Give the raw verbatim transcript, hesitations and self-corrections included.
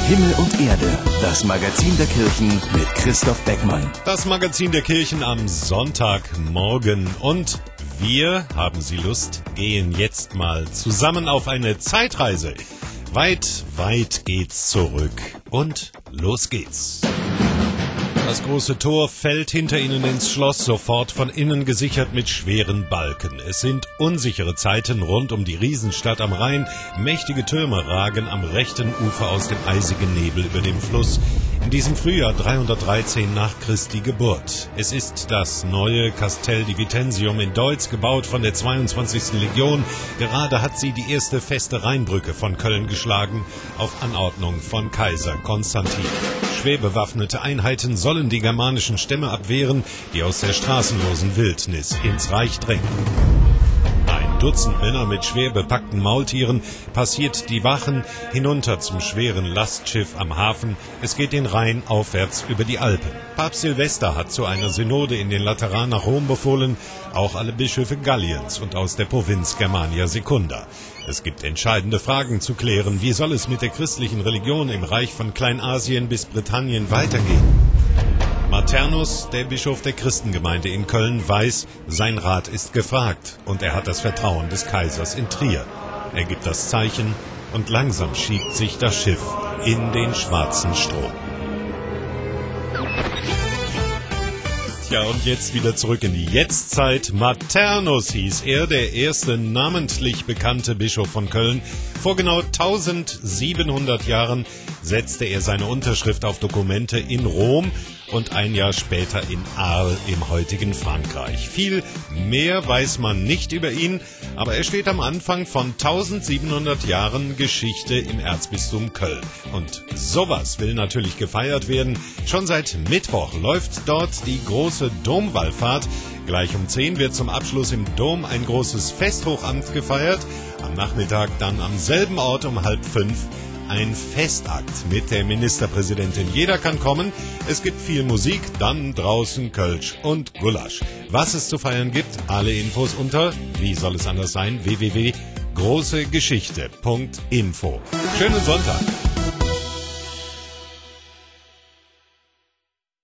Himmel und Erde, das Magazin der Kirchen mit Christoph Beckmann. Das Magazin der Kirchen am Sonntagmorgen. Und wir, haben Sie Lust, gehen jetzt mal zusammen auf eine Zeitreise. Weit, weit geht's zurück. Und los geht's. Das große Tor fällt hinter ihnen ins Schloss, sofort von innen gesichert mit schweren Balken. Es sind unsichere Zeiten rund um die Riesenstadt am Rhein. Mächtige Türme ragen am rechten Ufer aus dem eisigen Nebel über dem Fluss. In diesem Frühjahr dreihundertdreizehn nach Christi Geburt. Es ist das neue Castel di Vitencium in Deutz, gebaut von der zweiundzwanzigsten Legion. Gerade hat sie die erste feste Rheinbrücke von Köln geschlagen, auf Anordnung von Kaiser Konstantin. Schwer bewaffnete Einheiten sollen die germanischen Stämme abwehren, die aus der straßenlosen Wildnis ins Reich drängen. Ein Dutzend Männer mit schwer bepackten Maultieren passiert die Wachen hinunter zum schweren Lastschiff am Hafen. Es geht den Rhein aufwärts über die Alpen. Papst Silvester hat zu einer Synode in den Lateran nach Rom befohlen, auch alle Bischöfe Galliens und aus der Provinz Germania Secunda. Es gibt entscheidende Fragen zu klären. Wie soll es mit der christlichen Religion im Reich von Kleinasien bis Britannien weitergehen? Maternus, der Bischof der Christengemeinde in Köln, weiß, sein Rat ist gefragt und er hat das Vertrauen des Kaisers in Trier. Er gibt das Zeichen und langsam schiebt sich das Schiff in den schwarzen Strom. Ja, und jetzt wieder zurück in die Jetztzeit. Maternus hieß er, der erste namentlich bekannte Bischof von Köln. Vor genau eintausendsiebenhundert Jahren setzte er seine Unterschrift auf Dokumente in Rom und ein Jahr später in Arles im heutigen Frankreich. Viel mehr weiß man nicht über ihn, aber er steht am Anfang von eintausendsiebenhundert Jahren Geschichte im Erzbistum Köln. Und sowas will natürlich gefeiert werden. Schon seit Mittwoch läuft dort die große Domwallfahrt. Gleich um zehn wird zum Abschluss im Dom ein großes Festhochamt gefeiert. Am Nachmittag dann am selben Ort um halb fünf ein Festakt mit der Ministerpräsidentin. Jeder kann kommen. Es gibt viel Musik, dann draußen Kölsch und Gulasch. Was es zu feiern gibt, alle Infos unter, wie soll es anders sein, w w w punkt große geschichte punkt info. Schönen Sonntag.